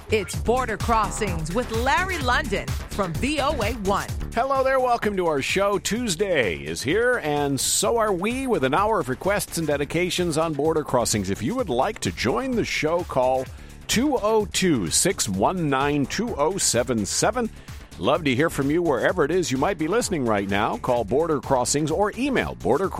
It's Border Crossings with Larry London from VOA1. Hello there, welcome to our show. Tuesday is here, and so are we, with an hour of requests and dedications on Border Crossings. If you would like to join the show, call 202-619-2077. Love to hear from you wherever it is you might be listening right now. Call Border Crossings or email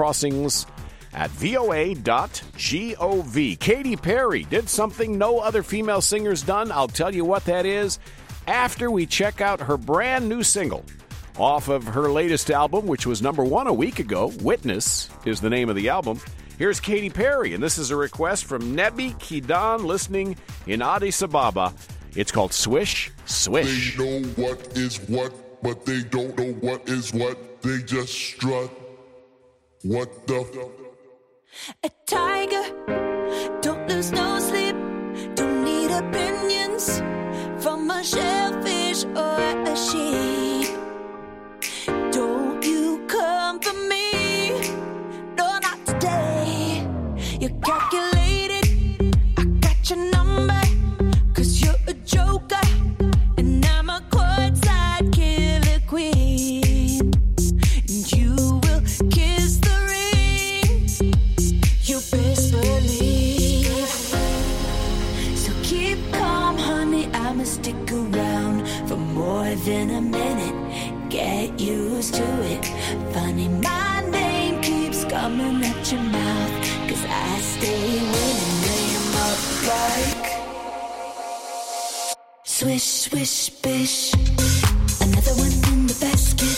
bordercrossings@voa.gov. Katy Perry did something no other female singer's done. I'll tell you what that is after we check out her brand new single off of her latest album, which was number one a week ago. Witness is the name of the album. Here's Katy Perry, and this is a request from Nebi Kidan, listening in Addis Ababa. It's called Swish, Swish. They know what is what, but they don't know what is what. They just strut. What the A tiger, don't lose no sleep. Don't need opinions from a shellfish or a sheep. Don't you come for me, no, not today. You're calculated, I got your number, 'cause you're a joker, and I'm a courtside killer queen. And you will kiss the ring, you best believe. So keep calm, honey, I'ma stick around for more than a minute. Get used to it. Funny, my name keeps coming at your mouth, 'cause I stay winning. Lay 'em up like swish, swish, bish. Another one in the basket.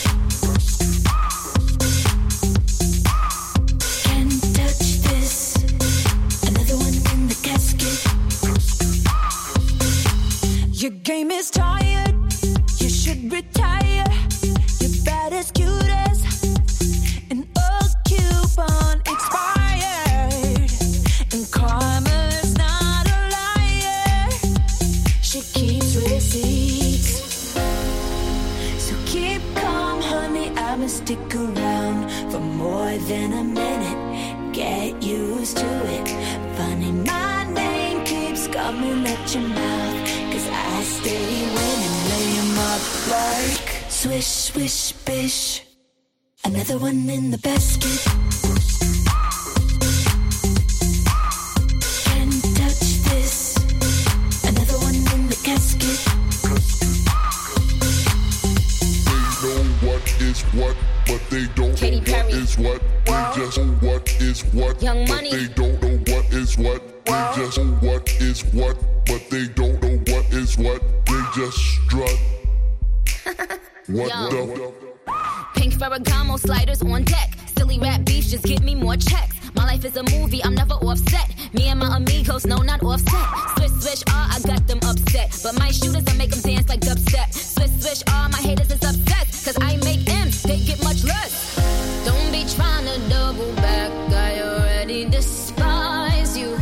Can't touch this. Another one in the casket. Your game is tired. You should retire. You're bad as cute as an old coupon expired. And karma's not a liar. She keeps receipts. So keep calm, honey, I'ma stick around for more than a minute. Get used to it. Funny, my name keeps coming at your mouth, 'cause I stay winning. Lay 'em up like swish, swish, bish. Another one in the basket. Can't touch this. Another one in the casket. They know what is what, but they don't Katy know Perry. what is what. They just know what is what, Young but Money. they don't know what is what. They just know what is what, but they don't know what is what. They just strut. What Yo. the Pink Ferragamo sliders on deck. Silly rap beefs just give me more checks. My life is a movie, I'm never offset. Me and my amigos, no, not offset. Swish, swish, I got them upset. But my shooters, I make them dance like dubstep. Swish, swish, my haters is upset. 'Cause I make M's, they get much less. Don't be trying to double back, I already despise you.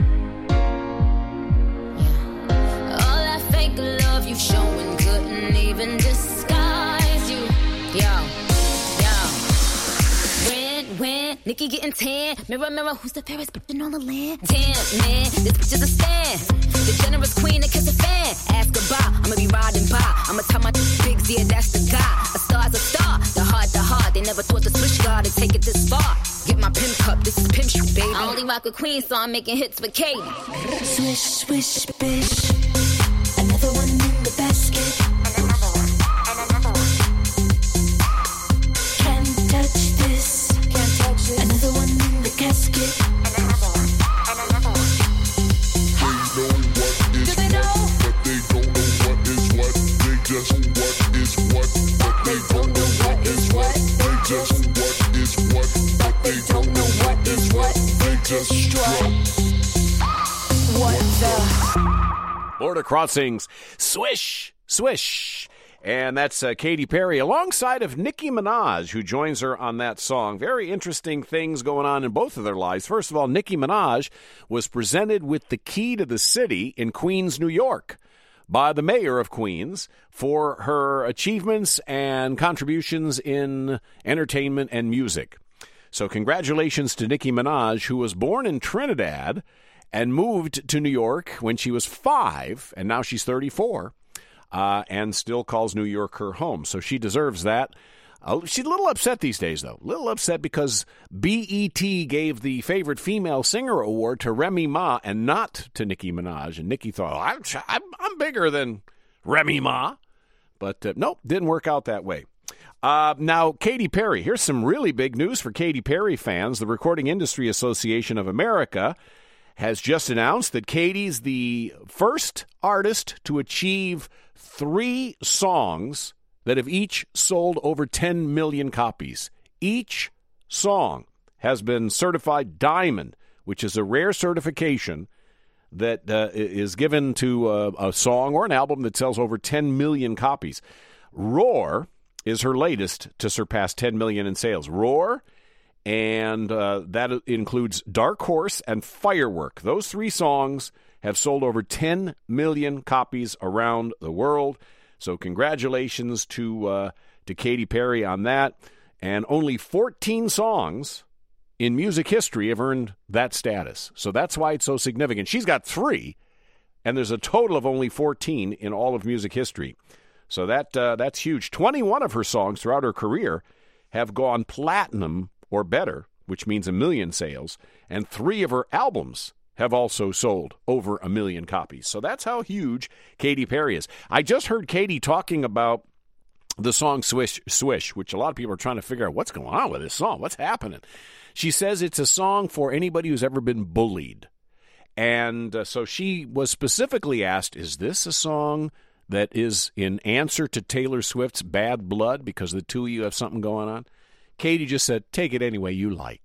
Yeah. All that fake love you showing couldn't even disguise you. Yo. When Nikki getting tan, mirror, mirror, who's the fairest bitch on the land? Damn, man, this bitch is a stand. The generous queen that kiss a fan. Ask goodbye, I'ma be riding by. I'ma tell my big Z, that's the guy. A star's a star, the heart. They never thought the switch guard to take it this far. Get my pimp cup, this is pimp shit, baby. I only rock with queen, so I'm making hits with Katy. Swish, swish, bish. Another one in the basket. Can't touch this. Another one in the casket. They know what is Do they know? what, but they don't know what is what. They just know what is what, but they don't know what is what. They just know what is what, but they don't know what is what. They just strut. What the? Border Crossings, Swish, Swish. And that's Katy Perry alongside of Nicki Minaj, who joins her on that song. Very interesting things going on in both of their lives. First of all, Nicki Minaj was presented with the key to the city in Queens, New York, by the mayor of Queens for her achievements and contributions in entertainment and music. So congratulations to Nicki Minaj, who was born in Trinidad and moved to New York when she was 5, and now she's 34, and still calls New York her home. So she deserves that. She's a little upset these days, though. A little upset because BET gave the Favorite Female Singer Award to Remy Ma and not to Nicki Minaj. And Nicki thought, I'm bigger than Remy Ma. But nope, didn't work out that way. Now, Katy Perry. Here's some really big news for Katy Perry fans. The Recording Industry Association of America has just announced that Katy's the first artist to achieve 3 songs that have each sold over 10 million copies. Each song has been certified diamond, which is a rare certification that is given to a song or an album that sells over 10 million copies. Roar is her latest to surpass 10 million in sales. Roar, and that includes Dark Horse and Firework. Those 3 songs have sold over 10 million copies around the world. So congratulations to Katy Perry on that. And only 14 songs in music history have earned that status. So that's why it's so significant. She's got 3, and there's a total of only 14 in all of music history. So that's huge. 21 of her songs throughout her career have gone platinum or better, which means 1 million sales, and 3 of her albums have also sold over 1 million copies. So that's how huge Katy Perry is. I just heard Katy talking about the song Swish, Swish, which a lot of people are trying to figure out what's going on with this song. What's happening? She says it's a song for anybody who's ever been bullied. And so she was specifically asked, is this a song that is in answer to Taylor Swift's Bad Blood because the two of you have something going on? Katy just said, take it any way you like.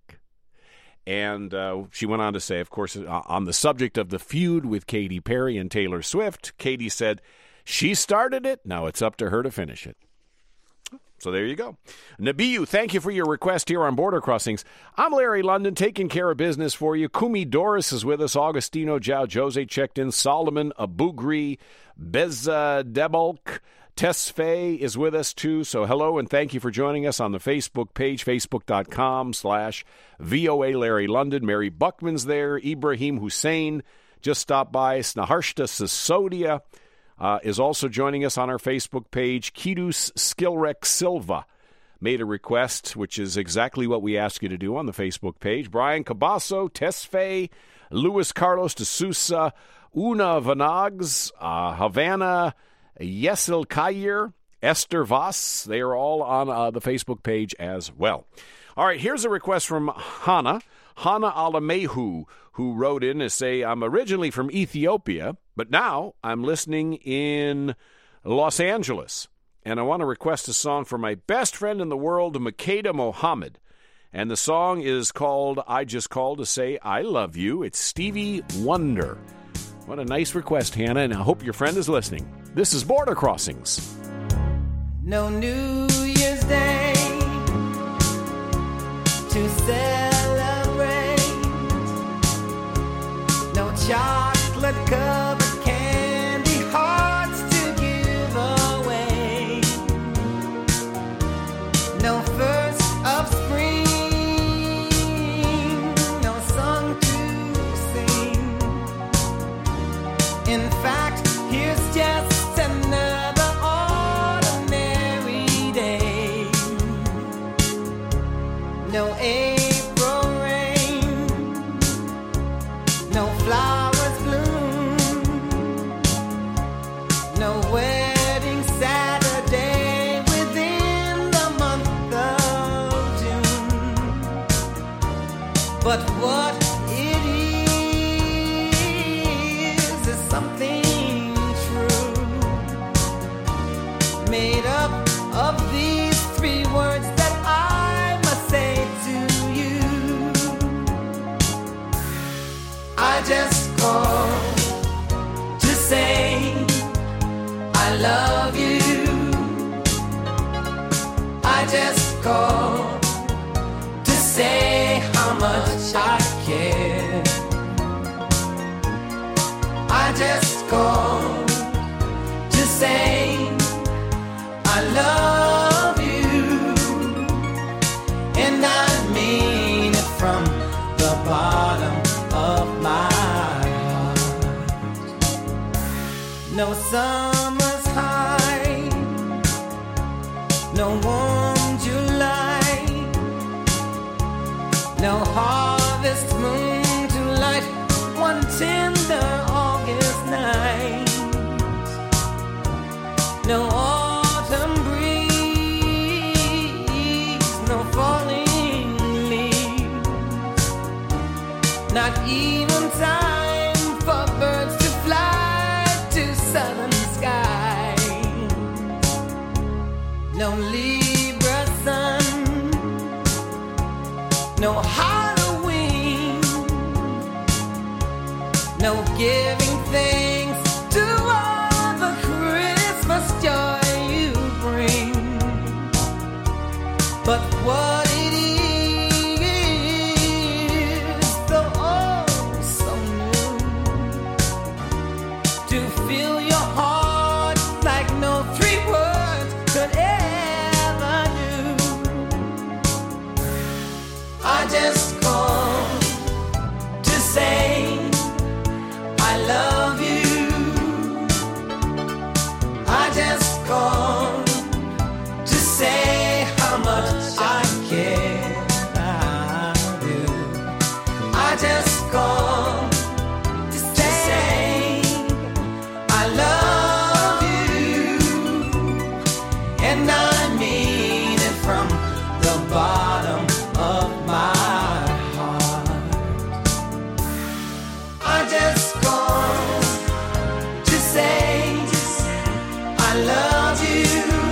And she went on to say, of course, on the subject of the feud with Katy Perry and Taylor Swift, Katy said, she started it, now it's up to her to finish it. So there you go. Nabiyu, thank you for your request here on Border Crossings. I'm Larry London, taking care of business for you. Kumi Doris is with us. Augustino Jao Jose checked in. Solomon Abugri, Beza Debolk, Tesfaye is with us, too. So hello, and thank you for joining us on the Facebook page, facebook.com/VOA Larry London. Mary Buckman's there. Ibrahim Hussein just stopped by. Snaharshta Sisodia is also joining us on our Facebook page. Kidus Skilrek Silva made a request, which is exactly what we asked you to do on the Facebook page. Brian Cabasso, Tesfaye, Luis Carlos de Sousa, Una Vanags, Havana, Yesel Kayer, Esther Voss. They are all on the Facebook page as well. All right, here's a request from Hannah Alamehu, who wrote in to say, I'm originally from Ethiopia, but now I'm listening in Los Angeles, and I want to request a song for my best friend in the world, Makeda Mohammed. And the song is called I Just Called to Say I Love You. It's Stevie Wonder. What a nice request, Hannah, and I hope your friend is listening. This is Border Crossings. No New Year's Day to celebrate. No chocolate covered candy hearts to give away. No first of spring, no song to sing. In fact, here's just another ordinary day. No April rain, no flowers bloom, no wedding Saturday within the month of June. But what it is something true, made up of these 3 words that I must say to you. I just called to say I love you. I just called to say how much I care. I just called to say I love you, and I mean it from the bottom of my No summer's high, no warm July, no harvest moon to light one tender August night, no autumn breeze, no falling leaves, not even time for birds to fly to southern skies. No Libra sun, no Halloween, no giving thanks to all the Christmas joy you bring. But what it is, so oh so new, to fill your heart like no three words could ever do. I just called to say I love you. I just called to say how much I care. I do. I just called to say I love you, and I mean it from the bottom of my heart. I just called to say I love you.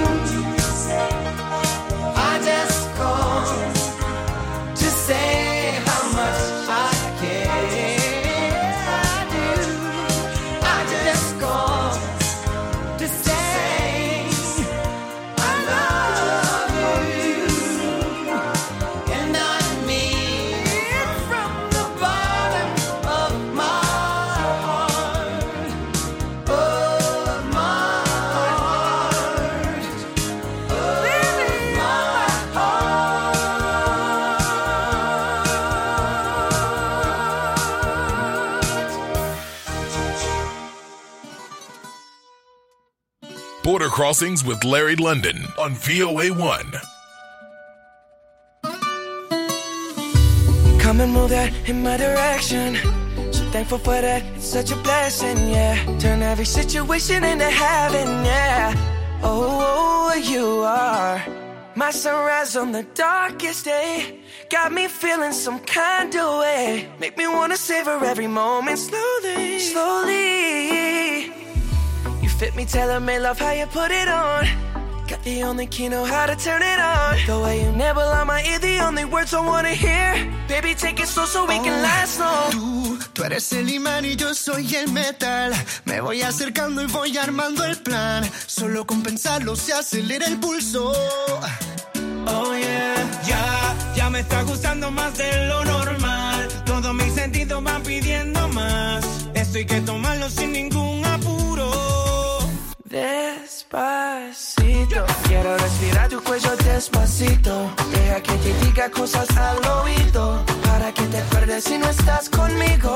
I just called to say how much I care. I do. I just called to say I love you, and I mean it from the bottom of my heart. Of my heart. Of my Border Crossings with Larry London on VOA1. Come and move that in my direction. So thankful for that, it's such a blessing, yeah. Turn every situation into heaven, yeah. Oh, you are my sunrise on the darkest day. Got me feeling some kind of way. Make me wanna savor every moment slowly, slowly. You fit me, tailor-made, love how you put it on. Got the only key, know how to turn it on. The way you never lie my ear, the only words I wanna hear. Baby, take it slow so we can last long. Tú eres el imán y yo soy el metal. Me voy acercando y voy armando el plan. Solo con pensarlo se acelera el pulso. Oh yeah, ya me está gustando más de lo normal. Todos mis sentidos van pidiendo más. Esto hay que tomarlo sin ningún apuro. Despacito, quiero respirar tu cuello despacito. Deja que te diga cosas al oído, para que te acuerdes si no estás conmigo.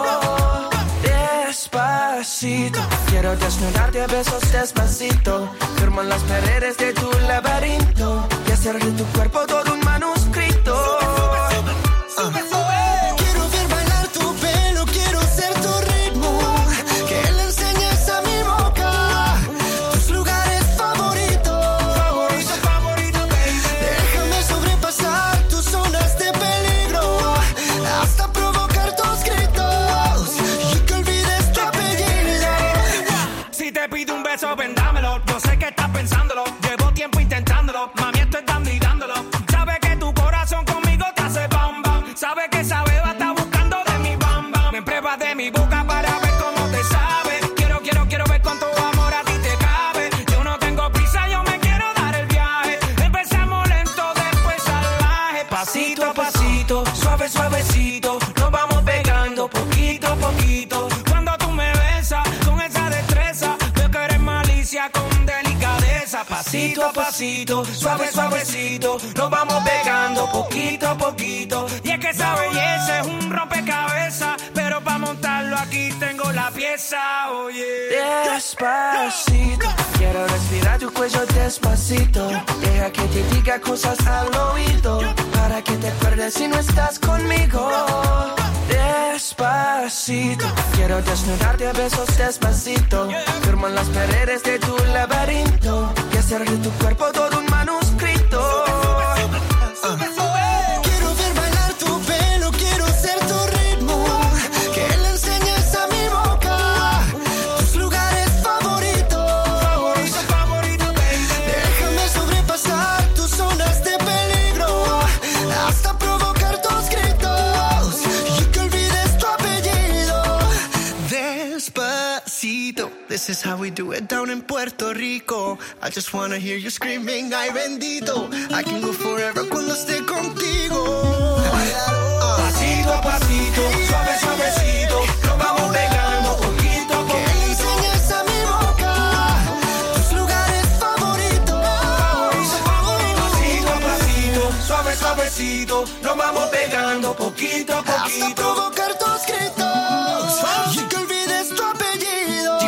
Despacito, quiero desnudarte a besos despacito. Firmo en las paredes de tu laberinto y hacer de tu cuerpo todo un manuscrito. Quiero ver bailar tu pelo, quiero ser tu ritmo. Que le enseñes a mi boca tus lugares favoritos. Favorito, baby. Déjame sobrepasar tus zonas de peligro, hasta provocar tus gritos y que olvides tu apellido. Si te pido un beso, ven dámelo. Yo sé que estás pensándolo. Llevo tiempo intentándolo. Mami, esto es dando y dándolo. Sabes que tu corazón conmigo te hace bam bam. Sabes que esa beba está buscando de mi bam bam. Me pruebas de mi boca para ver cómo te sabe. Quiero ver cuánto amor a ti te cabe. Yo no tengo prisa, yo me quiero dar el viaje. Empezamos lento, después salvaje. Pasito a pasito, suave, suavecito. Nos vamos pegando poquito a poquito. Cuando tú me besas con esa destreza, veo que eres malicia con delicadeza. Pasito a pasito, suave, suavecito. Nos vamos pegando poquito a poquito. Y es que esa belleza es un rompecabezas, pero vamos montarlo, aquí tengo la pieza, oye. Despacito, quiero respirar tu cuello despacito. Deja que te diga cosas al oído, para que te acuerdes si no estás conmigo. Despacito, quiero desnudarte a besos despacito. Firmo en las paredes de tu laberinto y hacer de tu cuerpo todo un manuscrito. Quiero ver bailar tu pelo, quiero ser tu ritmo. Que le enseñes a mi boca tus lugares favoritos. Déjame sobrepasar tus zonas de peligro, hasta provocar tus gritos y que olvides tu apellido. Despacito, this is how we do it down in Puerto Rico. I just wanna hear you screaming, ay bendito. I can go forever cuando esté contigo. Pasito a pasito, suave, suavecito, nos vamos pegando poquito a Que le enseñes a mi boca tus lugares favoritos. Pasito a pasito, suave, suavecito, nos vamos pegando poquito a Hasta poquito. provocar tus gritos y que olvides tu apellido.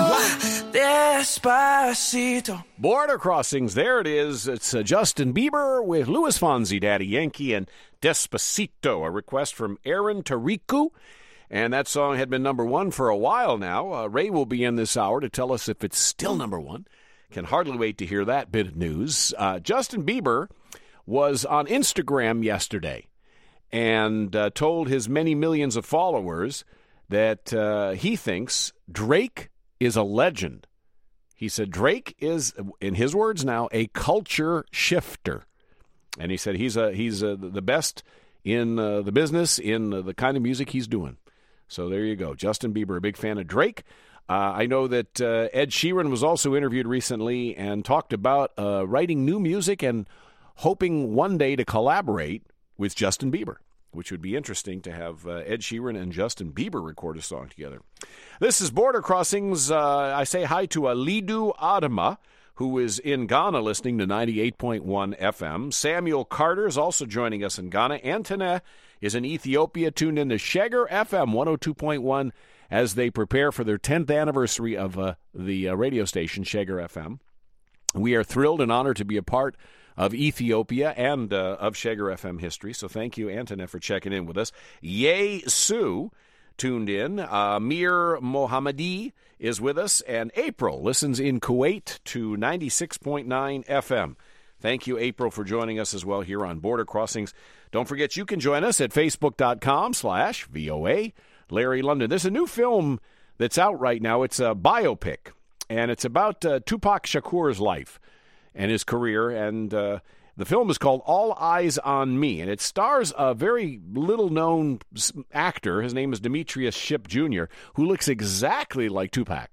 Despacito. Border Crossings, there it is. It's Justin Bieber with Louis Fonsi, Daddy Yankee, and Despacito, a request from Aaron Tariku. And that song had been number one for a while now. Ray will be in this hour to tell us if it's still number one. Can hardly wait to hear that bit of news. Justin Bieber was on Instagram yesterday and told his many millions of followers that he thinks Drake is a legend. He said Drake is, in his words now, a culture shifter. And he said he's the best in the business, in the kind of music he's doing. So there you go. Justin Bieber, a big fan of Drake. I know that Ed Sheeran was also interviewed recently and talked about writing new music and hoping one day to collaborate with Justin Bieber, which would be interesting to have Ed Sheeran and Justin Bieber record a song together. This is Border Crossings. I say hi to Alidu Adama, who is in Ghana listening to 98.1 FM. Samuel Carter is also joining us in Ghana. Antone is in Ethiopia, tuned in to Sheger FM 102.1 as they prepare for their 10th anniversary of the radio station, Sheger FM. We are thrilled and honored to be a part of Ethiopia and of Sheger FM history. So thank you, Antone, for checking in with us. Ye Su tuned in. Amir Mohammadi is with us. And April listens in Kuwait to 96.9 FM. Thank you, April, for joining us as well here on Border Crossings. Don't forget you can join us at facebook.com/VOA Larry London. There's a new film that's out right now. It's a biopic, and it's about Tupac Shakur's life and his career, and the film is called All Eyes on Me, and it stars a very little-known actor. His name is Demetrius Shipp Jr., who looks exactly like Tupac.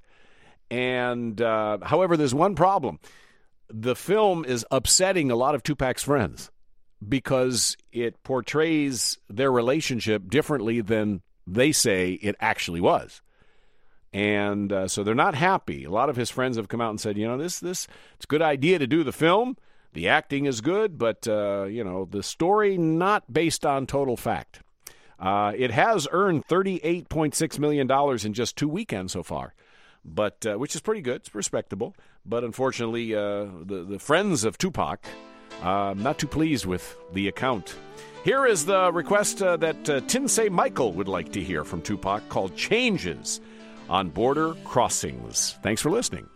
And however, there's one problem. The film is upsetting a lot of Tupac's friends because it portrays their relationship differently than they say it actually was. And so they're not happy. A lot of his friends have come out and said, this it's a good idea to do the film. The acting is good, but, the story not based on total fact. It has earned $38.6 million in just 2 weekends so far, but which is pretty good. It's respectable. But unfortunately, the friends of Tupac not too pleased with the account. Here is the request that Tinsay Michael would like to hear from Tupac called Changes on Border Crossings. Thanks for listening.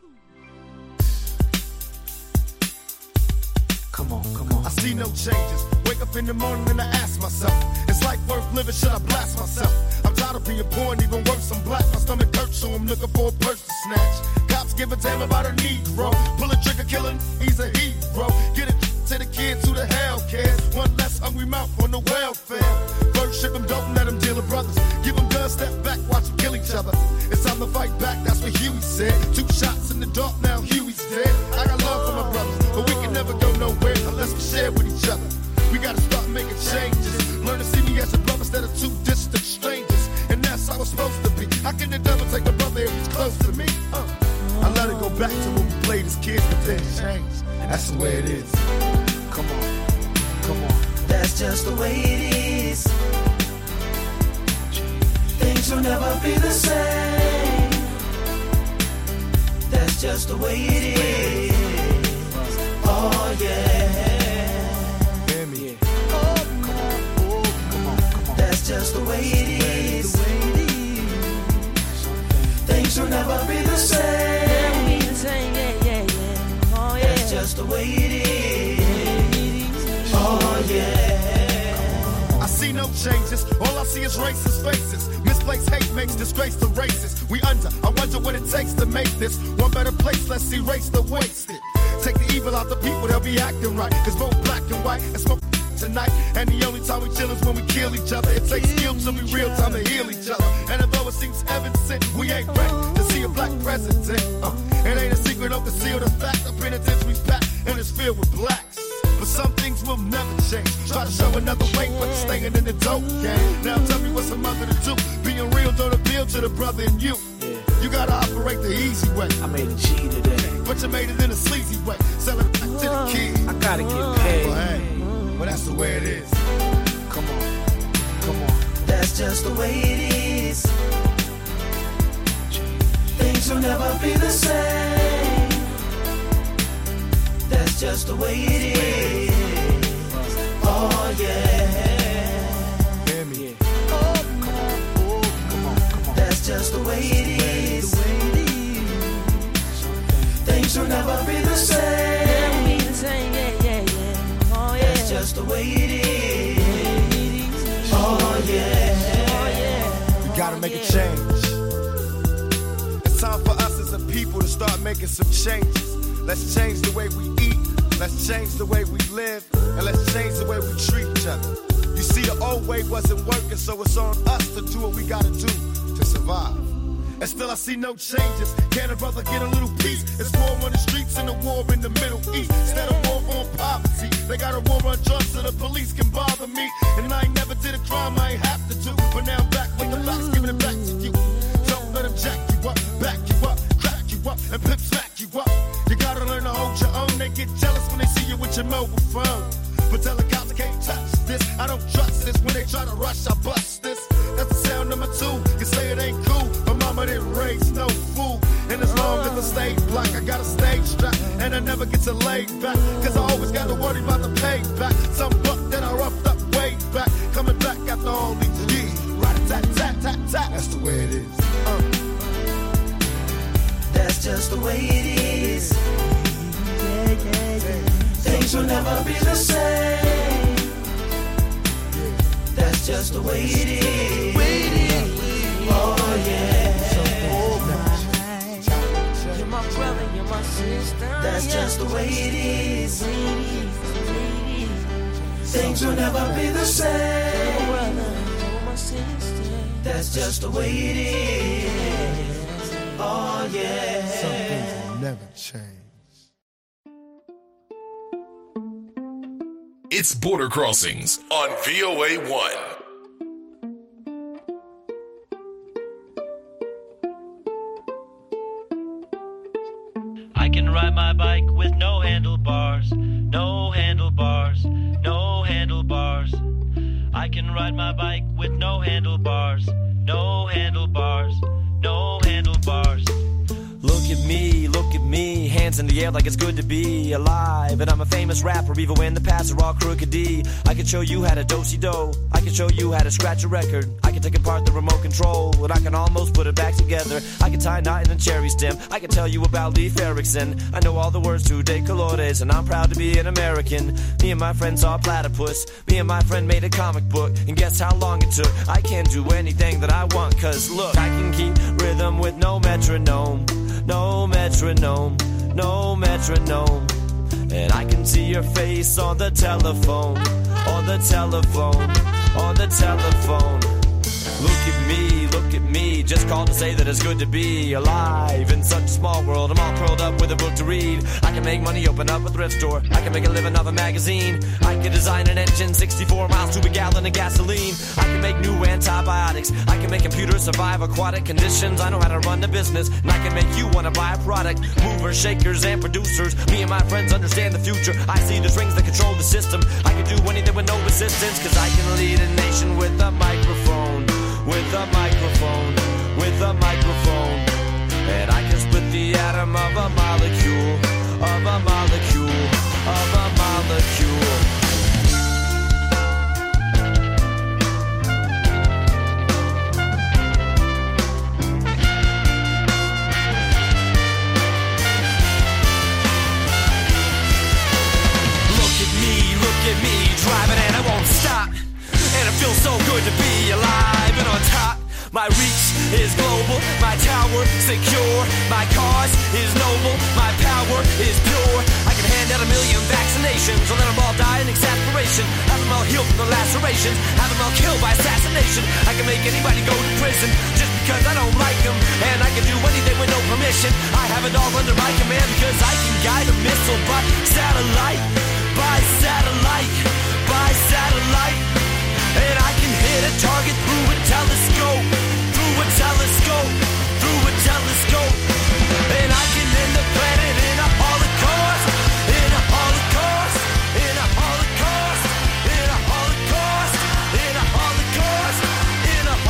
Come on. I see no changes. Wake up in the morning and I ask myself, is life worth living? Should I blast myself? I'm tired of being poor and even worse, I'm black. My stomach hurts, so I'm looking for a purse to snatch. Cops give a damn about a Negro. Pull a trigger, killing, he's a hero. Get it to the kids who the hell cares. One less hungry mouth on the welfare. First ship them, don't let them deal with brothers. Give them guns, step back, watch them kill each other. It's time to fight back, that's what Huey said. 2 shots in the dark, now Huey's dead. I got love for my brothers, but we can never go nowhere unless we share with each other. We gotta start making changes. Learn to see me as a brother instead of 2 distant strangers. And that's how it's supposed to be. How can the devil take a brother if he's close to me? I let it go back to when we played as kids, but then changed. That's the way it is. Come on. That's just the way it is. Things Things will never be the same. That's just the way it is. Oh yeah. Hear me. That's just the way it is. Things will never be the same. That's just the way it is. Oh yeah. I see no changes. All I see is racist faces. Misplaced hate makes disgrace to races. We under. I wonder what it takes to make this one better place. Let's erase the wasted. Take the evil out the people, they'll be acting right. Cause both black and white and smoke tonight. And the only time we chill is when we kill each other. It takes skill to be real time to heal each other. And although it seems evident, we ain't ready to see a black president. It ain't a secret, don't conceal the fact. The penitentiary's packed and it's filled with blacks. But some things will never change. Try to show another way, but staying in the dope game. Now tell me what's a mother to do. Being real don't appeal to the brother in you. You gotta operate the easy way. I made a G today. But you made it in a sleazy way. Sell it back to the kids. I gotta get paid. Well, hey, but that's the way it is. Come on. That's just the way it is. Things will never be the same. That's just the way it is. Oh yeah. Hear me. That's just the way it is. Things will never be the same. That's just the way it is. Oh yeah. We gotta make a change. It's time for us as a people to start making some changes. Let's change the way we eat. Let's change the way we live. And let's change the way we treat each other. You see, the old way wasn't working, so it's on us to do what we gotta do to survive. And still I see no changes. Can a brother get a little peace? It's war on the streets and a war in the Middle East. Instead of war on poverty, they got a war on drugs so the police can bother me. And I ain't never did a crime I ain't have to do. But now I'm back with the facts, giving it back to you. Don't let them jack you up, back you up, crack you up, and pimp smack you up. You gotta learn to hold your own. They get jealous when they see you with your mobile phone. But tell the cops I can't touch this. I don't trust this. When they try to rush, I bust this. That's the sound number 2. You say it ain't cool. My mama didn't raise no fool. And as long as I stay black, I got a stage strap. And I never get to lay back. Cause I always gotta worry about the payback. Some buck that I roughed up way back. Coming back after all these years. Rat-a-tat-tat-tat-tat. That's the way it is. That's just the way it is. Things will never be the same. That's just the way it is. Oh yeah. You're my brother, you're my sister. That's just the way it is. Things will never be the same. That's just the way it is. Oh yeah. Some things will never change. It's Border Crossings on VOA1. I can ride my bike with no handlebars, no handlebars, no handlebars. I can ride my bike with no handlebars, no handlebars, no handlebars. Look at me, hands in the air like it's good to be alive. And I'm a famous rapper, even when the paths are all crooked D. I can show you how to do-si-do, I can show you how to scratch a record. I can take apart the remote control, and I can almost put it back together. I can tie a knot in a cherry stem, I can tell you about Leif Erikson. I know all the words to De Colores, and I'm proud to be an American. Me and my friend saw a platypus, me and my friend made a comic book, and guess how long it took? I can't do anything that I want, cause look, I can keep rhythm with no metronome. No metronome, no metronome. And I can see your face on the telephone, on the telephone, on the telephone. Look at me, just called to say that it's good to be alive in such a small world. I'm all curled up with a book to read. I can make money, open up a thrift store. I can make a living off a magazine. I can design an engine, 64 miles to a gallon of gasoline. I can make new antibiotics. I can make computers survive aquatic conditions. I know how to run the business, and I can make you want to buy a product. Movers, shakers, and producers. Me and my friends understand the future. I see the strings that control the system. I can do anything with no resistance, cause I can lead a nation with a microphone. with a microphone, with a microphone. And I can split the atom of a molecule, of a molecule, of a molecule. Look at me, driving and I won't stop. And it feels so good to be alive and on top. My reach is global, my tower secure. My cause is noble, my power is pure. I can hand out 1 million vaccinations, or let them all die in exasperation. Have them all healed from the lacerations, have them all killed by assassination. I can make anybody go to prison just because I don't like them. And I can do anything with no permission. I have it all under my command because I can guide a missile by satellite. By satellite, by satellite. And I can hit a target through a telescope, through a telescope, through a telescope. And I can end the planet in a holocaust, in a holocaust, in a holocaust, in a holocaust, in a holocaust, in a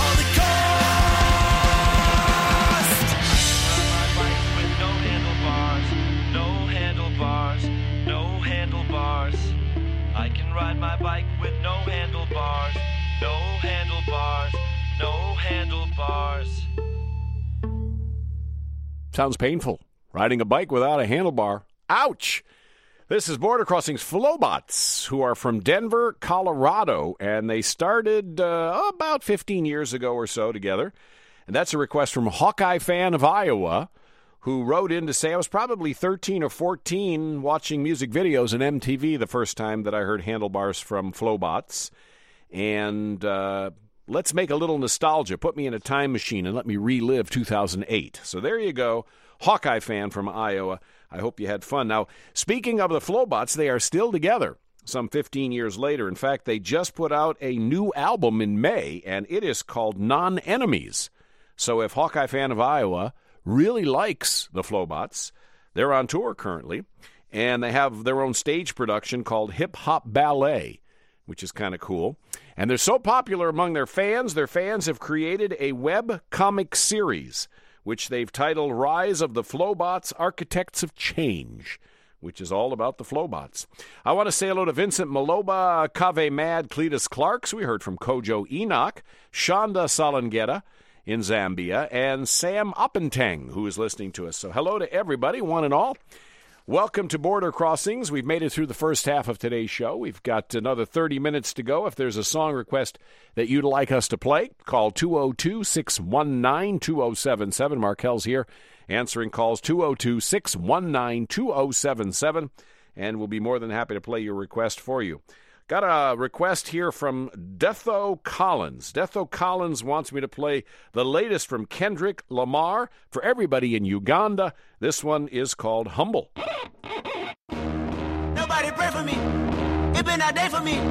holocaust. My bike with no handlebars, no handlebars, no handlebars. I can ride my bike with no handlebars, no handlebars, no handlebars. Sounds painful. Riding a bike without a handlebar. Ouch! This is Border Crossings Flobots, who are from Denver, Colorado, and they started about 15 years ago or so together. And that's a request from Hawkeye Fan of Iowa, who wrote in to say, I was probably 13 or 14 watching music videos on MTV the first time that I heard Handlebars from Flobots. And let's make a little nostalgia. Put me in a time machine and let me relive 2008. So there you go, Hawkeye Fan from Iowa. I hope you had fun. Now, speaking of the Flobots, they are still together some 15 years later. In fact, they just put out a new album in May, and it is called Non-Enemies. So if Hawkeye Fan of Iowa really likes the Flobots, they're on tour currently, and they have their own stage production called Hip Hop Ballet, which is kind of cool. And they're so popular among their fans have created a web comic series, which they've titled Rise of the Flobots, Architects of Change, which is all about the Flobots. I want to say hello to Vincent Maloba, Kave Mad, Cletus Clarks. We heard from Kojo Enoch, Shonda Salangeta in Zambia, and Sam Oppentang, who is listening to us. So hello to everybody, one and all. Welcome to Border Crossings. We've made it through the first half of today's show. We've got another 30 minutes to go. If there's a song request that you'd like us to play, call 202-619-2077. Markel's here answering calls 202-619-2077, and we'll be more than happy to play your request for you. Got a request here from Detho Collins. Detho Collins wants me to play the latest from Kendrick Lamar for everybody in Uganda. This one is called Humble. Nobody pray for me. It been a day for me.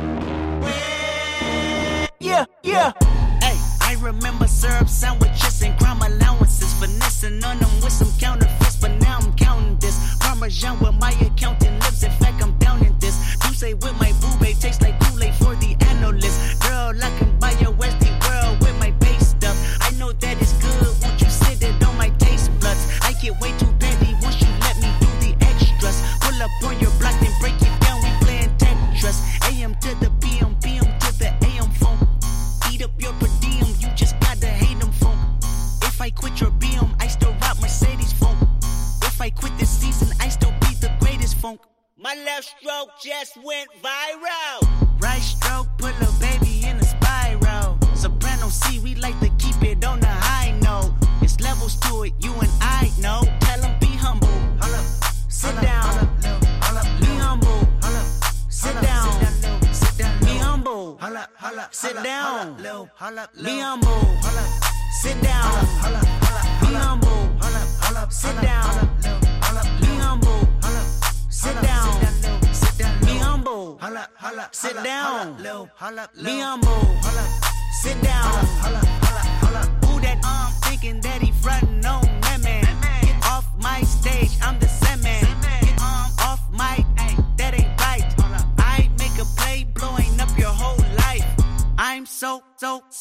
Yeah, yeah. Hey, I remember syrup sandwiches and crime allowances. Finessing on them with some counterfeits, but now I'm counting this. Parmesan with my accountant lips. In fact, I'm down in this. You say with my boo babe tastes like Kool-Aid for the analyst. Girl, I can buy your Westie world with my base stuff. I know that it's good. Won't you sit it on my taste buds? I get way too petty once you let me do the extras. Pull up on your block and break it down. We playing Tetris. AM to the PM, PM to the AM phone. Eat up your per diem. You just gotta hate them phone. If I quit your BM, I still rock Mercedes phone. If I quit this season, I still be the greatest funk. My left stroke just went viral. Right stroke put a baby in a spiral. Soprano C, we like to keep it on the high note. It's levels to it, you and I know. Tell them be humble. Sit down. Be humble. Sit down. Be humble. Sit down. Be humble. Sit down. Be humble. Sit down. Be humble. Sit down. Be humble. Sit down. Be humble. Sit down. Who that thinking that he frontin' on that man? Get off my stage, I'm the same man. Get off my, that ain't right. I make a play blowing up your whole life. I'm so sick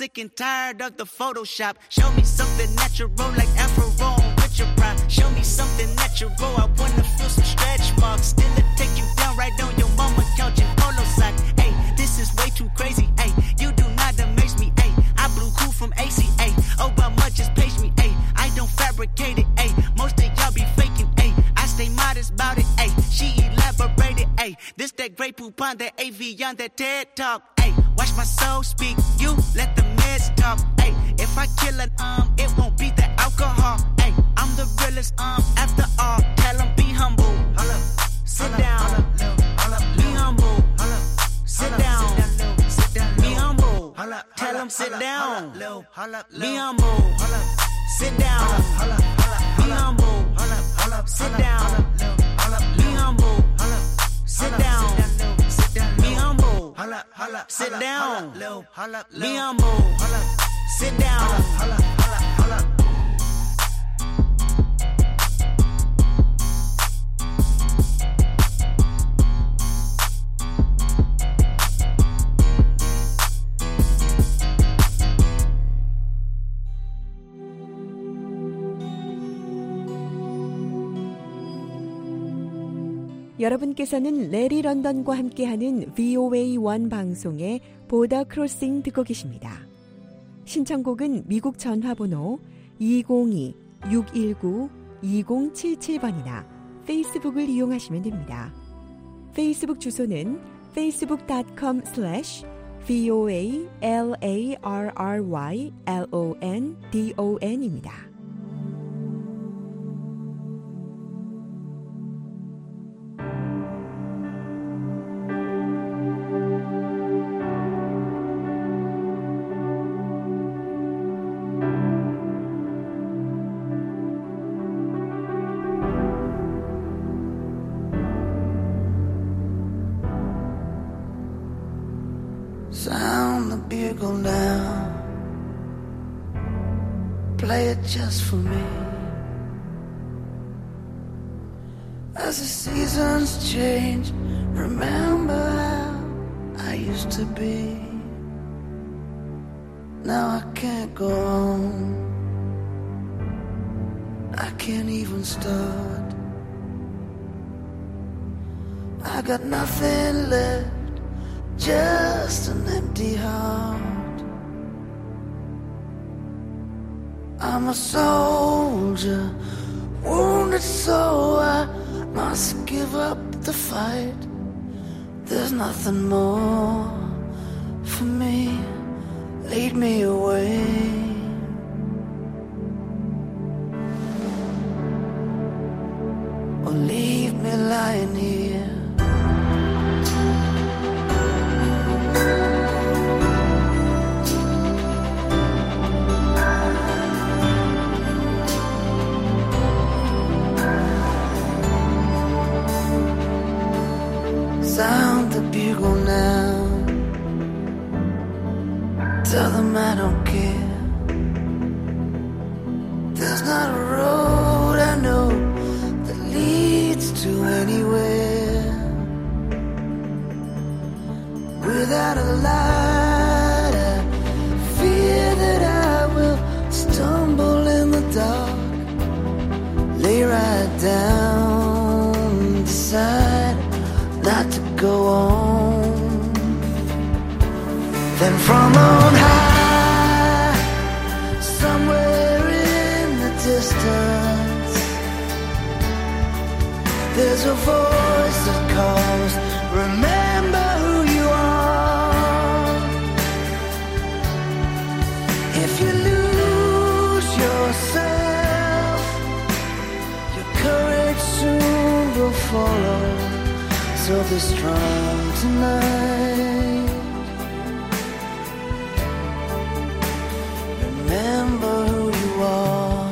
sick and tired of the Photoshop. Show me something natural like Afro on Richard Pryor. Show me something natural, I wanna feel some stretch marks. Still to take you down right on your mama couch in polo socks. Hey, this is way too crazy. Hey, you do not amaze me. Hey, I blew cool from ACA. Oh, but much just page me. Hey, I don't fabricate it. Hey, most of y'all be faking. Hey, I stay modest about it. Hey, she elaborated. Hey, this that great poop on that AV on that TED talk. Hey, watch my soul speak. You let the meds talk. Hey, if I kill it, it won't be the alcohol. Hey, I'm the realest, after all. Tell 'em be humble. Sit down. Be humble. Sit down. Be humble. Tell 'em sit down. Be humble. Sit down. Be humble. Sit down. Be humble. Sit down. Be humble. Sit down. Be humble. Sit down. 여러분께서는 레리 런던과 함께하는 VOA1 방송의 보더 크로싱 듣고 계십니다. 신청곡은 미국 전화번호 202-619-2077번이나 페이스북을 이용하시면 됩니다. 페이스북 주소는 facebook.com/VOALARRYLONDON입니다. Sound the bugle now, play it just for me. As the seasons change, remember how I used to be. Now I can't go on, I can't even start. I got nothing left, just an empty heart. I'm a soldier, wounded so I must give up the fight. There's nothing more for me, lead me away. Or leave me lying here. Sound the bugle now, tell them I don't care. There's not a road I know that leads to anywhere without a light. I fear that I will stumble in the dark, lay right down, decide not to go on. Then from on high, somewhere in the distance, there's a voice that calls, remember who you are. If you lose yourself, your courage soon will follow. So be strong tonight. Remember who you are.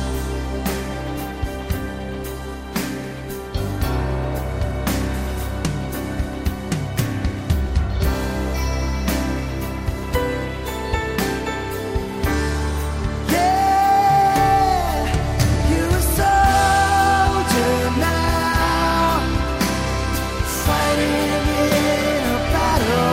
Yeah, you're a soldier now, fighting in a battle.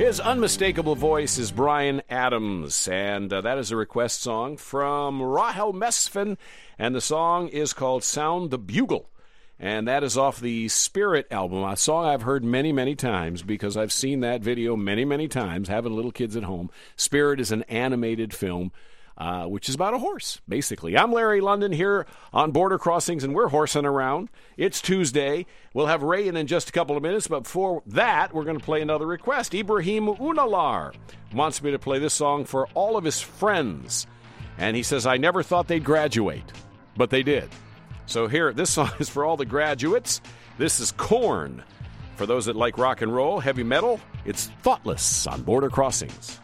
His unmistakable voice is Bryan Adams, and that is a request song from Rahel Mesfin, and the song is called Sound the Bugle, and that is off the Spirit album, a song I've heard many, many times because I've seen that video many, many times, having little kids at home. Spirit is an animated film, which is about a horse, basically. I'm Larry London here on Border Crossings, and we're horsing around. It's Tuesday. We'll have Ray in just a couple of minutes, but before that, we're going to play another request. Ibrahim Unalar wants me to play this song for all of his friends, and he says, I never thought they'd graduate, but they did. So here, this song is for all the graduates. This is Korn. For those that like rock and roll, heavy metal, it's Thoughtless on Border Crossings.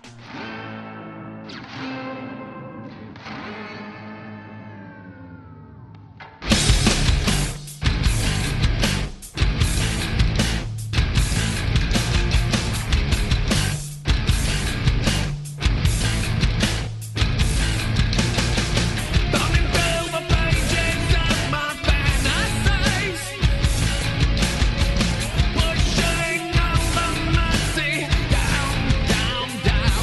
Pushing all the mercy down, down, down.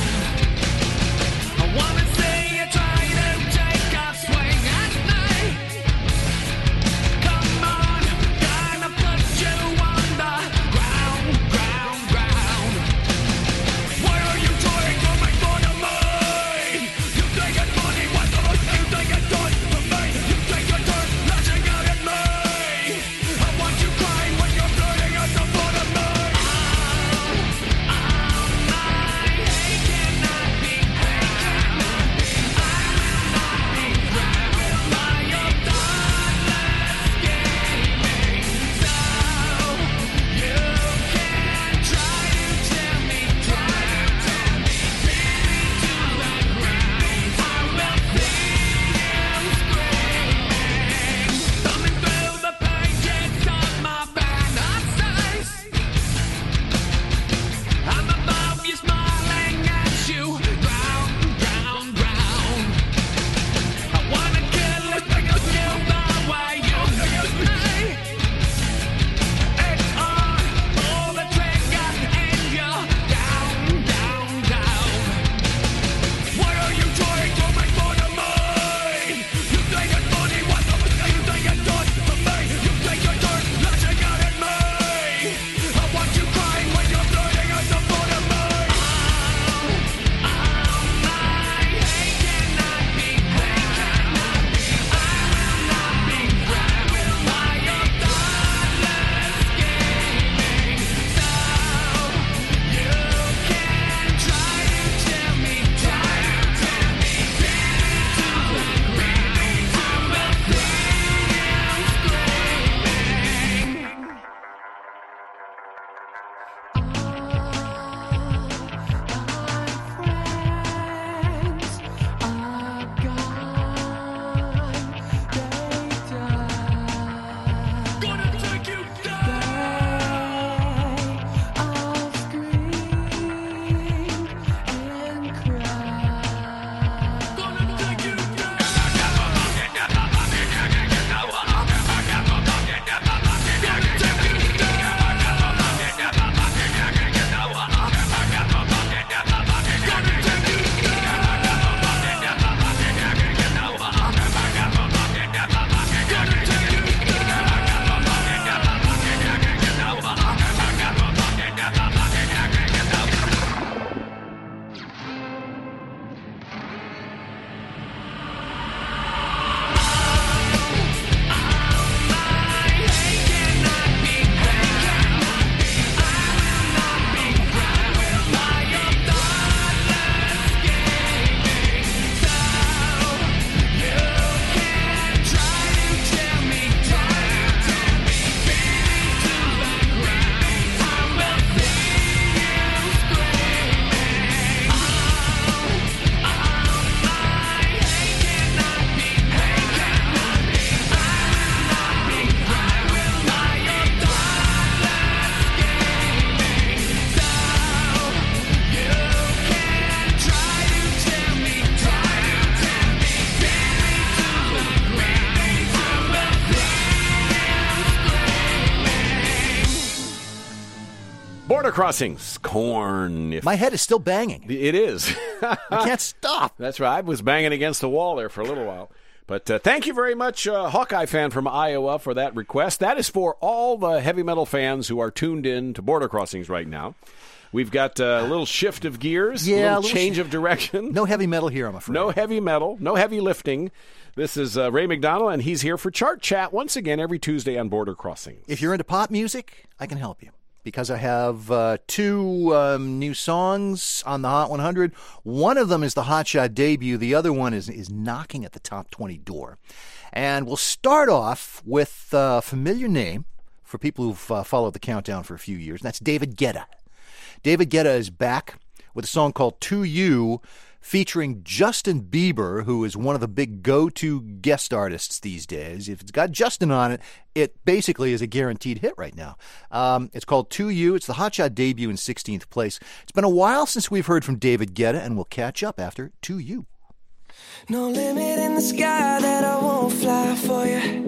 Border Crossings, Korn. My head is still banging. It is. I can't stop. That's right. I was banging against the wall there for a little while. But thank you very much, Hawkeye fan from Iowa, for that request. That is for all the heavy metal fans who are tuned in to Border Crossings right now. We've got a little shift of gears, a little change of direction. No heavy metal here, I'm afraid. No heavy metal, no heavy lifting. This is Ray McDonald, and he's here for Chart Chat once again every Tuesday on Border Crossings. If you're into pop music, I can help you. Because I have two new songs on the Hot 100. One of them is the Hotshot debut. The other one is knocking at the top 20 door. And we'll start off with a familiar name for people who've followed the countdown for a few years, and that's David Guetta. David Guetta is back with a song called To You, featuring Justin Bieber, who is one of the big go-to guest artists these days. If it's got Justin on it, it basically is a guaranteed hit right now. It's called To You. It's the Hotshot debut in 16th place. It's been a while since we've heard from David Guetta, and we'll catch up after To You. No limit in the sky that I won't fly for you.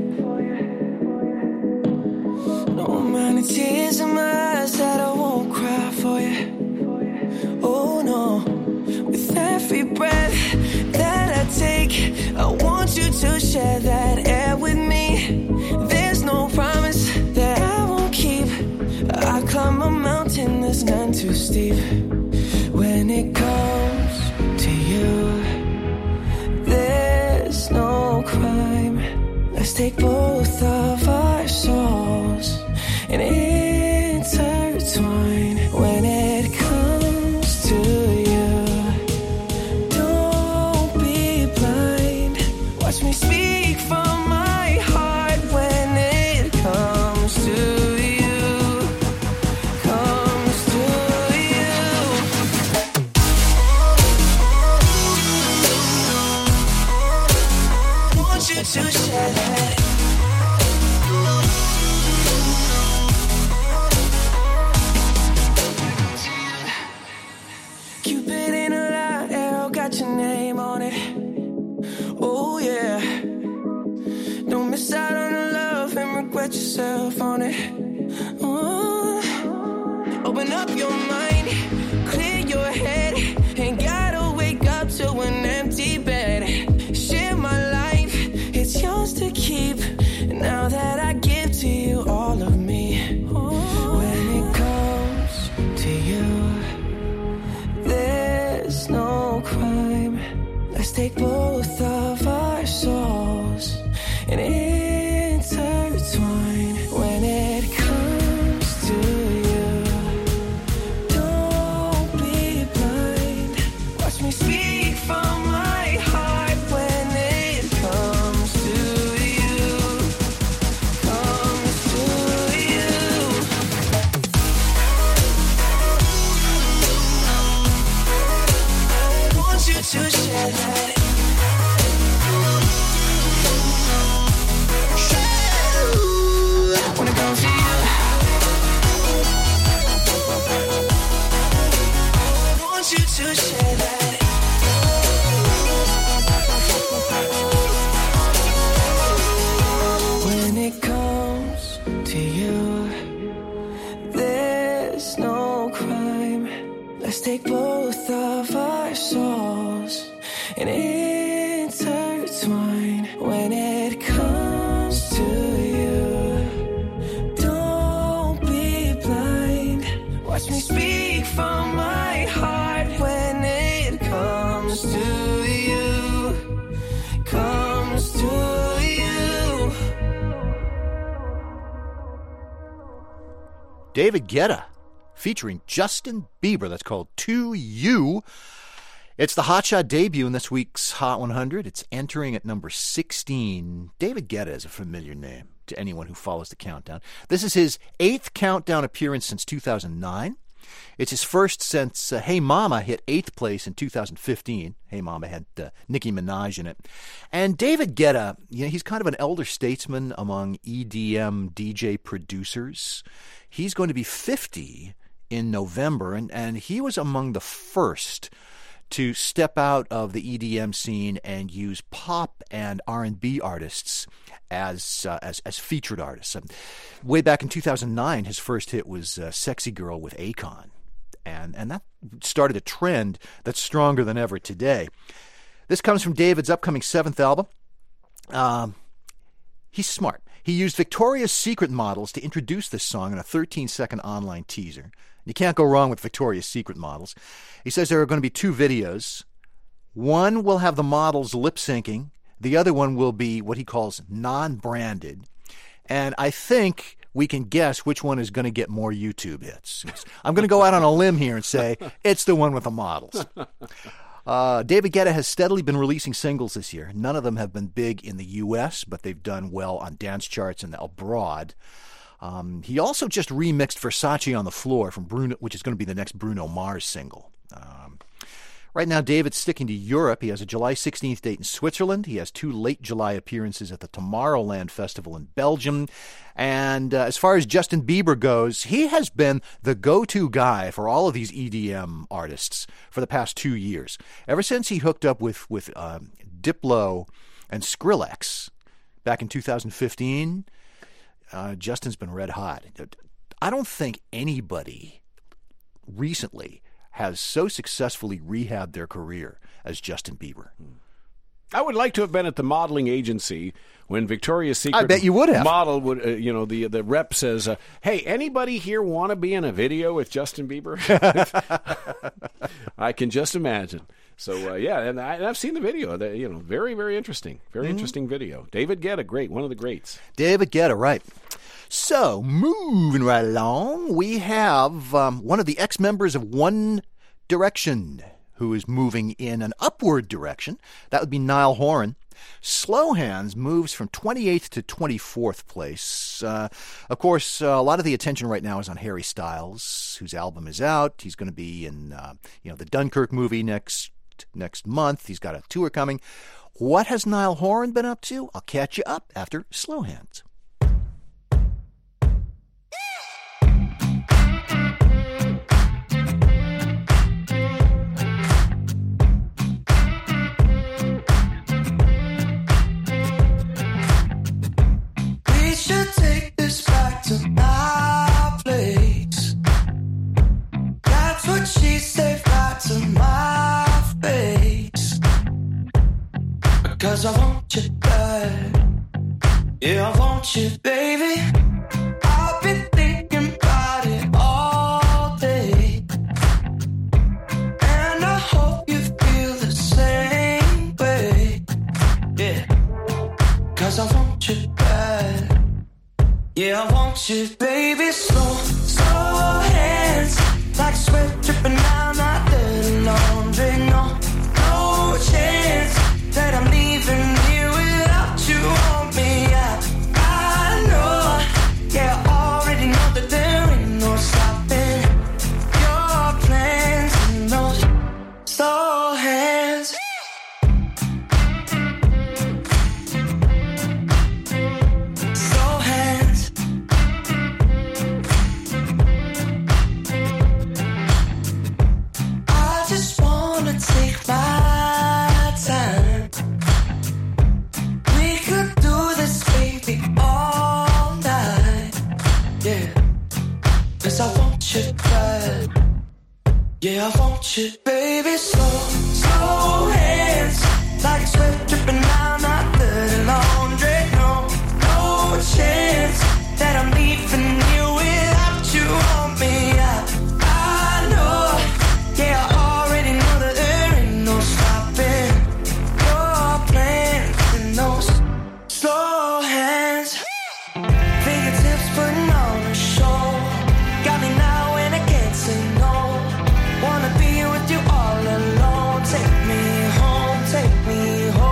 No amount of tears in my eyes that I won't cry for you. Oh no. With every breath that I take, I want you to share that air with me. There's no promise that I won't keep. I climb a mountain that's none too steep. When it comes to you, there's no crime. Let's take both of our souls and intertwine. When it comes to you, don't be blind. Watch me speak from my heart. When it comes to you, comes to you. Want you to share that. Cupid in a light arrow got your name on it. Oh yeah. Don't miss out on the love and regret yourself on it. Open up your mind, clear your head. Ain't gotta wake up to an empty bed. Share my life, it's yours to keep. Now that I give to you all of me. When it comes to you, there's no crime. Let's take both of our souls and intertwine. When it comes to you, don't be blind. Watch me speak from my heart. When it comes to you, comes to you. Want you to share that. When it comes to you, want you to share that. When it comes to you, there's no crime. Let's take both of our souls and intertwine. When it comes to you, don't be blind. Watch me speak from my heart. When it comes to you, comes to you. David Guetta, featuring Justin Bieber. That's called To You. It's the Hotshot debut in this week's Hot 100. It's entering at number 16. David Guetta is a familiar name to anyone who follows the countdown. This is his 8th countdown appearance since 2009. It's his first since Hey Mama hit 8th place in 2015. Hey Mama had Nicki Minaj in it. And David Guetta, he's kind of an elder statesman among EDM DJ producers. He's going to be 50 in November, and he was among the first to step out of the EDM scene and use pop and R&B artists as featured artists. Way back in 2009, his first hit was Sexy Girl with Akon. And that started a trend that's stronger than ever today. This comes from David's upcoming 7th album. He's smart. He used Victoria's Secret models to introduce this song in a 13-second online teaser. You can't go wrong with Victoria's Secret models. He says there are going to be 2 videos. One will have the models lip-syncing. The other one will be what he calls non-branded. And I think we can guess which one is going to get more YouTube hits. I'm going to go out on a limb here and say it's the one with the models. David Guetta has steadily been releasing singles this year. None of them have been big in the U.S., but they've done well on dance charts and abroad. He also just remixed Versace on the Floor from Bruno, which is going to be the next Bruno Mars single. Right now, David's sticking to Europe. He has a July 16th date in Switzerland. He has 2 late July appearances at the Tomorrowland Festival in Belgium. And as far as Justin Bieber goes, he has been the go-to guy for all of these EDM artists for the past 2 years. Ever since he hooked up with Diplo and Skrillex back in 2015, Justin's been red hot. I don't think anybody recently has so successfully rehabbed their career as Justin Bieber. I would like to have been at the modeling agency when Victoria's Secret I bet you would have. model would, the rep says, hey, anybody here want to be in a video with Justin Bieber? I can just imagine. So, and I've seen the video. Very, very interesting. Very interesting video. David Guetta, great. One of the greats. David Guetta, right. So, moving right along, we have one of the ex-members of One Direction who is moving in an upward direction. That would be Niall Horan. Slow Hands moves from 28th to 24th place. Of course, a lot of the attention right now is on Harry Styles, whose album is out. He's going to be in the Dunkirk movie next month. He's got a tour coming. What has Niall Horan been up to? I'll catch you up after Slow Hands. Cause I want you bad. Yeah, I want you, baby. I've been thinking about it all day. And I hope you feel the same way. Yeah. Cause I want you bad. Yeah, I want you, baby. Slow hands. Like sweat dripping down my dirty laundry. No chance that I'm leaving here without you on me. I know, yeah, I already know that there ain't no stopping your plans and those slow hands. Slow hands. I just wanna take my time. Cause I want you bad. Yeah, I want you, baby. Slow hands. Like sweat dripping down my dirty laundry. No chance that I'm leaving you without you on me. I know, yeah, I already know that there ain't no stopping your plans and those slow hands. Fingertips putting on a show. Got me now and I can't say no. Wanna be with you all alone. Take me home, take me home.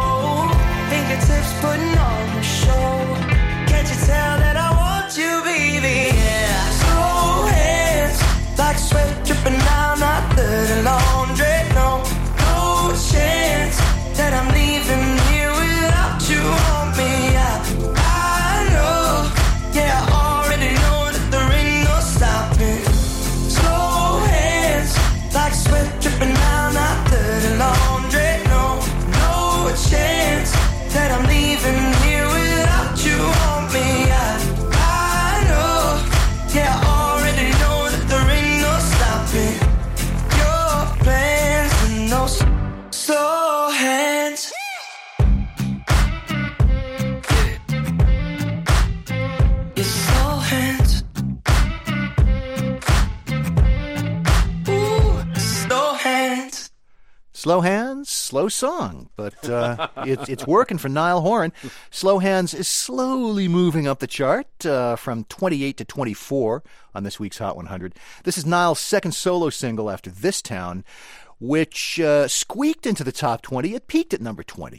Slow hands, slow song, but it's working for Niall Horan. Slow Hands is slowly moving up the chart from 28 to 24 on this week's Hot 100. This is Niall's second solo single after This Town, which squeaked into the top 20. It peaked at number 20.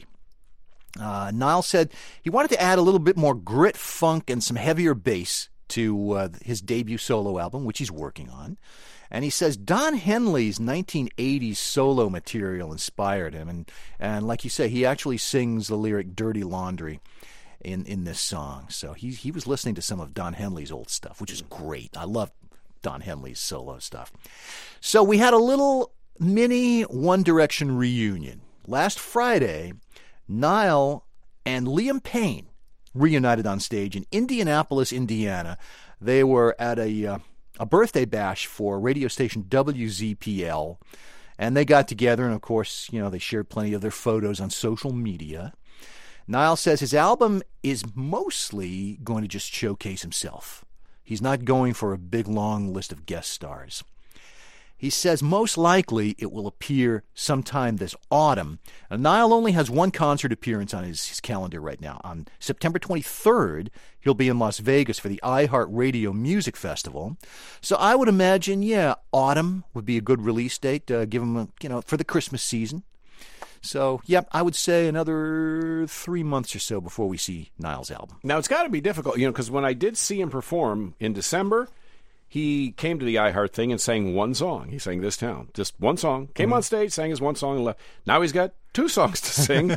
Niall said he wanted to add a little bit more grit, funk, and some heavier bass to his debut solo album, which he's working on. And he says Don Henley's 1980s solo material inspired him. And like you say, he actually sings the lyric Dirty Laundry in this song. So he was listening to some of Don Henley's old stuff, which is great. I love Don Henley's solo stuff. So we had a little mini One Direction reunion. Last Friday, Niall and Liam Payne reunited on stage in Indianapolis, Indiana. They were at a birthday bash for radio station WZPL, and they got together, and of course, they shared plenty of their photos on social media. Niall says his album is mostly going to just showcase himself. He's not going for a big, long list of guest stars. He says most likely it will appear sometime this autumn. And Niall only has one concert appearance on his calendar right now. On September 23rd, he'll be in Las Vegas for the iHeartRadio Music Festival. So I would imagine, autumn would be a good release date. Give him, for the Christmas season. So, I would say another 3 months or so before we see Niall's album. Now, it's got to be difficult, because when I did see him perform in December, he came to the iHeart thing and sang one song. He sang This Town. Just one song. Came on stage, sang his one song, and left. Now he's got 2 songs to sing.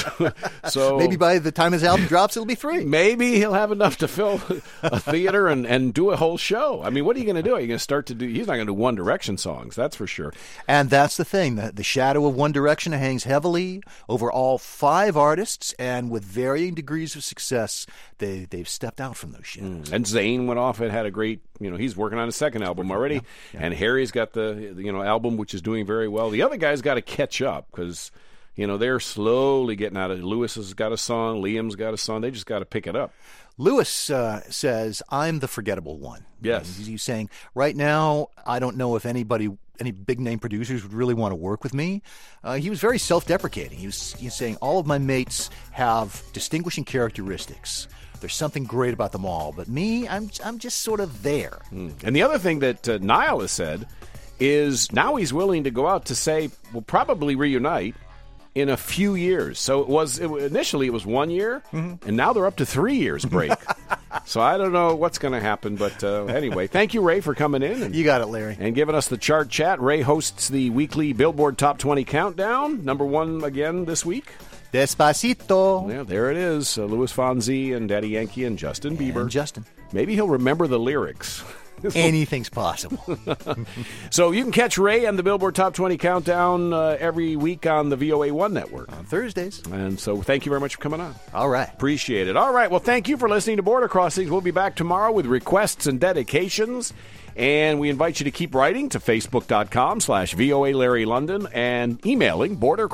so maybe by the time his album drops, it'll be 3. Maybe he'll have enough to fill a theater and do a whole show. I mean, what are you going to do? Are you going to start to do... He's not going to do One Direction songs, that's for sure. And that's the thing. The shadow of One Direction hangs heavily over all 5 artists, and with varying degrees of success, they've stepped out from those shadows. And Zayn went off and had a great... he's working on his second album already. Yeah. And Harry's got the album, which is doing very well. The other guy's got to catch up, because... they're slowly getting out of it. Lewis has got a song. Liam's got a song. They just got to pick it up. Lewis says, I'm the forgettable one. Yes. He's saying, right now, I don't know if any big-name producers would really want to work with me. He was very self-deprecating. He's saying, all of my mates have distinguishing characteristics. There's something great about them all. But me, I'm just sort of there. And the other thing that Niall has said is now he's willing to go out to say, we'll probably reunite in a few years. So initially it was 1 year, and now they're up to 3 years break. So I don't know what's going to happen, but anyway, thank you, Ray, for coming in. You got it, Larry. And giving us the chart chat. Ray hosts the weekly Billboard Top 20 Countdown. Number 1 again this week. Despacito. Yeah, there it is. Louis Fonsi and Daddy Yankee and Justin Bieber. And Justin. Maybe he'll remember the lyrics. Anything's possible. So you can catch Ray and the Billboard Top 20 Countdown every week on the VOA1 network. On Thursdays. And so thank you very much for coming on. All right. Appreciate it. All right. Well, thank you for listening to Border Crossings. We'll be back tomorrow with requests and dedications. And we invite you to keep writing to Facebook.com/VOA Larry London and emailing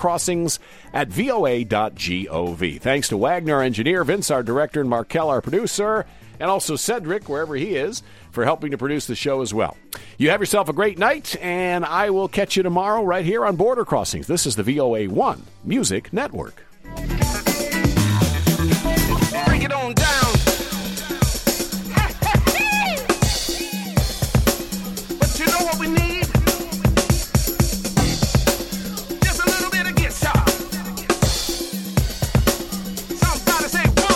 bordercrossings@voa.gov. Thanks to Wagner, our engineer, Vince, our director, and Markel, our producer, and also Cedric, wherever he is, for helping to produce the show as well. You have yourself a great night, and I will catch you tomorrow right here on Border Crossings. This is the VOA1 Music Network. Break it on down. But you know what we need? Just a little bit of guitar. Somebody say 1,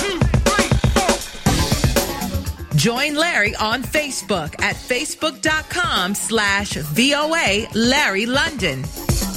2, 3, 4. Join Larry on Facebook at facebook.com/VOA Larry London.